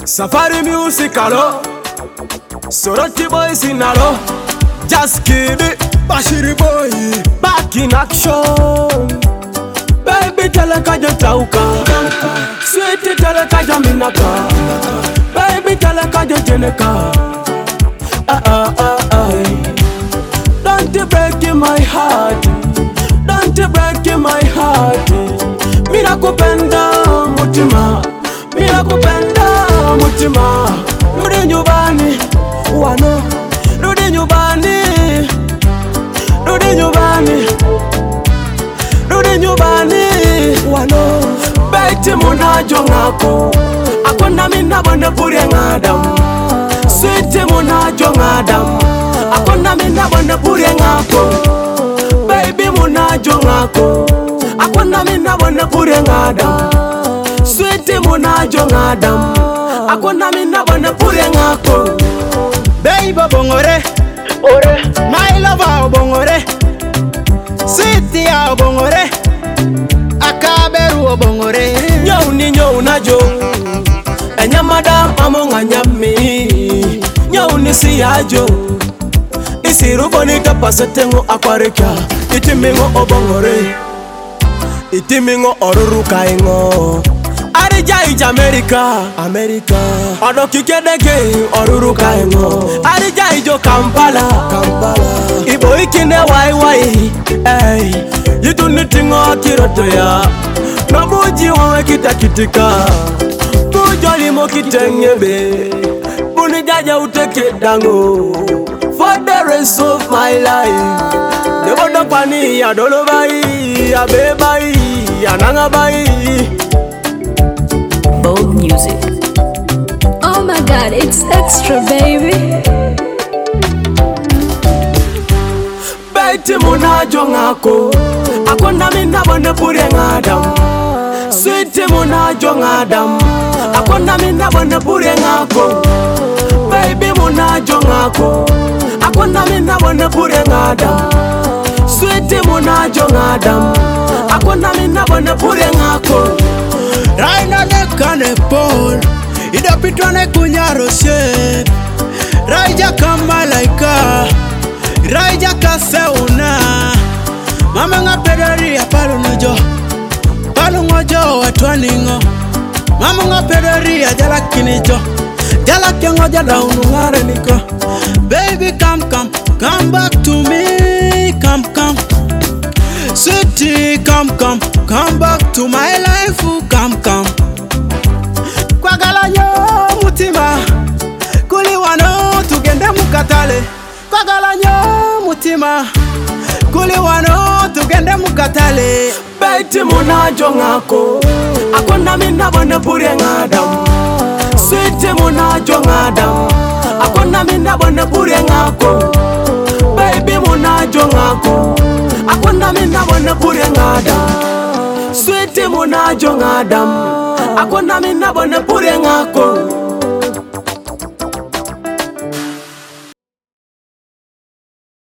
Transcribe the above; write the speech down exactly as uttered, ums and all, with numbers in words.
Safari music alo, Soroti boys in alo, just kid it, Bashiri boy, back in action. Baby teleka jatauka, sweet teleka jaminaka, baby teleka jajeneka. Ah ah ah ah, don't you break in my heart, don't you break in my heart. Mina kupenda mutima, mina kupenda mutima. Rudi nyumbani, wano. Rudi nyumbani, rudi nyumbani, rudi nyumbani, wano. Beti munajo ngako, akona mina bone puri ngadam. Sweet munajo ngadam, akona mina bone puri ngako. Baby munajo ngako, akona mina bone puri ngadam. Sweet munajo ngadam, akona mina bone puri ngako. Baby bongore, ore, my lover bongore, sweet ya bongore, akaberu bongore. Nyau ni nyau najo, enyamada amonga nyami. Nyau ni siyajo, isirubo ni kapasetengo akwareka. Itimingo obongore, itimingo oruru kaingo. Arija ija America, America. Odo kikedeke oruru kaingo. Arija ijo Kampala, Kampala. Ibo ikine wai wai, hey. Yitu nitingo kiroto ya. Nabuji wawe kita kitika. Bujoli mo kitengebe. Buni jaja uteke dango. For the rest of my life. Nebodo pani ya dolo bai, ya bebai, ya nanga bai. Bold music. Oh my god, it's extra, baby. Beti munajo ngako, akona mina bone puri ngadam. Sweet munajo ngadam, akona mina bone puri ngako. Baby munajo ngako, akona mina bone puri ngadam. Sweet munajo ngadam, akona mina bone puri ngako. Raina ne kane pol, ida pitwane kunyaro shed. Raija kama laika, raija kaseuna. Mama nga pedari ya palu nojo, palu ngojo watwaningo. Mama nga pedari ya jala kinijo, jala kengo jala unungare niko. Baby come come, come back to me, come come. Sweetie, come, come, come back to my life, come, come. Kwagala nyo mutima, kuli wano tugende mukatale. Kwagala nyo mutima, kuli wano tugende mukatale. Beti munajo ngako, akona mina bone puri ngadam. Sweet munajo ngadam, akona mina bone puri ngako. Baby munajo ngako, akona mina bone puri ngadam. Sweet munajo ngadam, akona mina bone puri ngako.